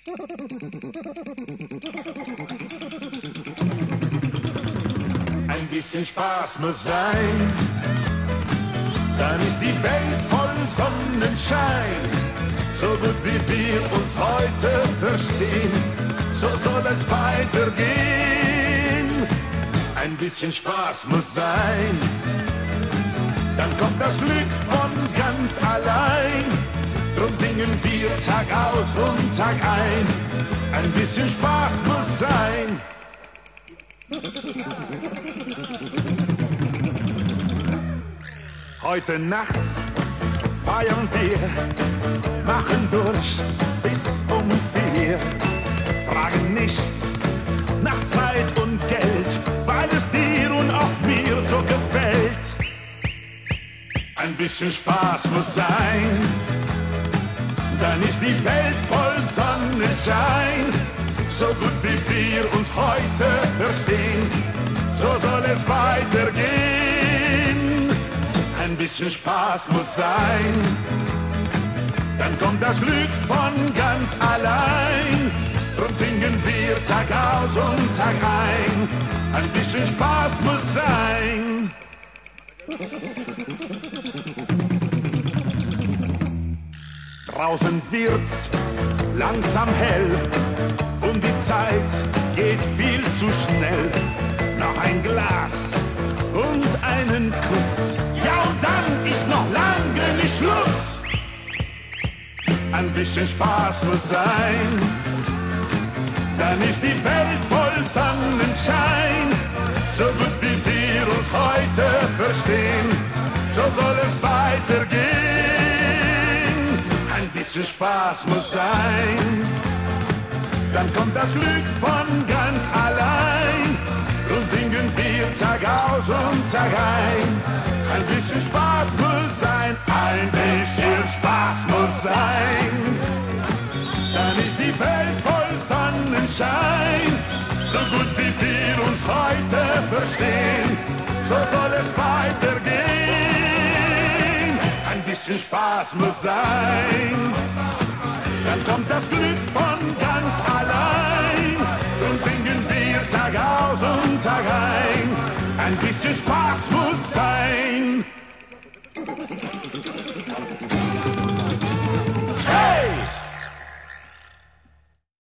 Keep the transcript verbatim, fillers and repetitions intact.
Ein bisschen Spaß muss sein, dann ist die Welt voll Sonnenschein. So gut wie wir uns heute verstehen, so soll es weitergehen. Ein bisschen Spaß muss sein, dann kommt das Glück von ganz allein. Drum singen wir Tag aus und Tag ein. Ein bisschen Spaß muss sein. Heute Nacht feiern wir, machen durch bis um vier. Fragen nicht nach Zeit und Geld, weil es dir und auch mir so gefällt. Ein bisschen Spaß muss sein, dann ist die Welt voll Sonnenschein. So gut wie wir uns heute verstehen, so soll es weitergehen. Ein bisschen Spaß muss sein, dann kommt das Glück von ganz allein. Drum singen wir Tag aus und Tag ein. Ein bisschen Spaß muss sein. Draußen wird's langsam hell und die Zeit geht viel zu schnell. Noch ein Glas und einen Kuss, ja und dann ist noch lange nicht Schluss. Ein bisschen Spaß muss sein, dann ist die Welt voll Sonnenschein. So gut wie wir uns heute verstehen, so soll es weitergehen. Ein bisschen Spaß muss sein, dann kommt das Glück von ganz allein. Drum singen wir Tag aus und Tag ein. Ein bisschen Spaß muss sein, ein bisschen Spaß muss sein. Dann ist die Welt voll Sonnenschein. So gut wie wir uns heute verstehen, so soll es weitergehen. Ein bisschen Spaß muss sein, dann kommt das Glück von ganz allein. Und singen wir Tag aus und Tag ein. Ein bisschen Spaß muss sein.